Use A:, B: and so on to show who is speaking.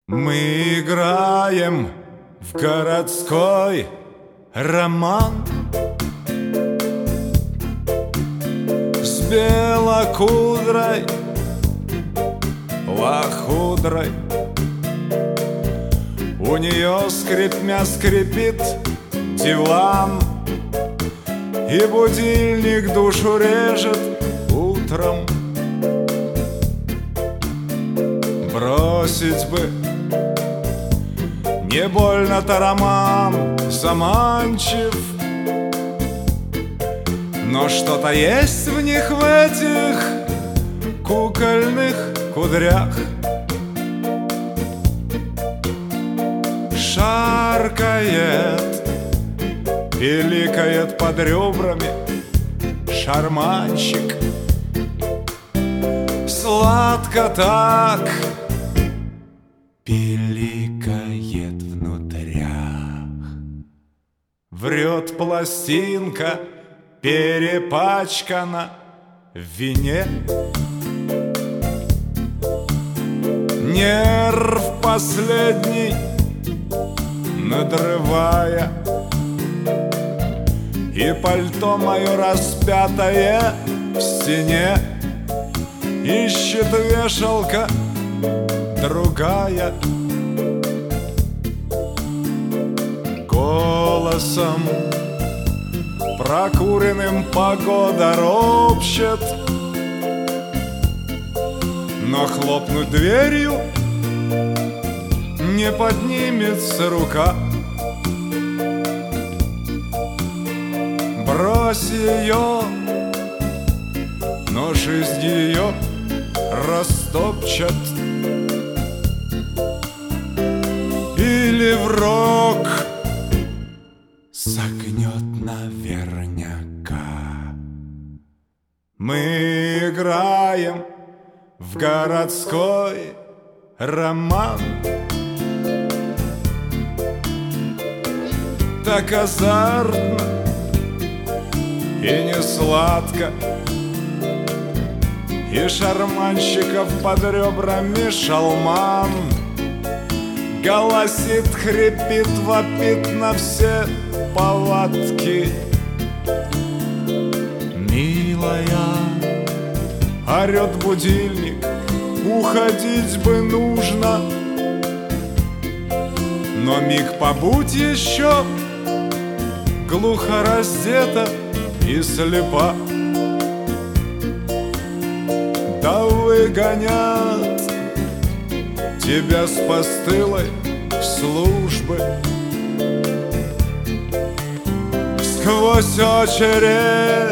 A: Мы играем в городской роман с белокудрой лохудрой. У нее скрипмя скрипит диван, и будильник душу режет утром. Бросить бы, не больно-то роман заманчив, но что-то есть в них, в этих кукольных кудрях. Шаркает, пиликает под ребрами шарманщик. Сладко так пиликает внутрях. Врет пластинка, перепачкана в вине. Нерв последний надрывая, и пальто мое распятое в стене ищет вешалка другая. Голосом прокуренным погода ропщет, но хлопнуть дверью не поднимется рука. Брось ее, но жизнь ее растопчет. Или в рок согнет наверняка. Мы играем в городской роман, так азартно и не сладко, и шарманщиков под ребрами шалман голосит, хрипит, вопит на все палатки. Милая, орет будильник, уходить бы нужно, но миг побудь еще, глухо раздета и слепа. Да выгонят тебя с постылой службы сквозь очередь